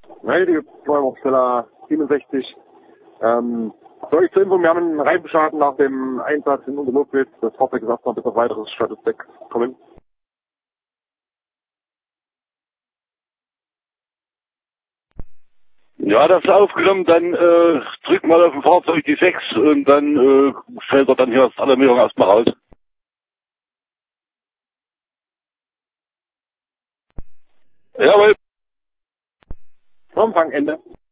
Nein, die Steuerungssteller 67. Soll ich zur Info, wir haben einen Reifenschaden nach dem Einsatz in Unterlobwitz. Das Fahrzeug ist erstmal bis auf weiteres Statusdeck kommen. Ja, das ist aufgenommen, dann drückt mal auf dem Fahrzeug die 6 und dann fällt er dann hier aus Alarmierung erstmal raus. Jawohl. Umfang Ende.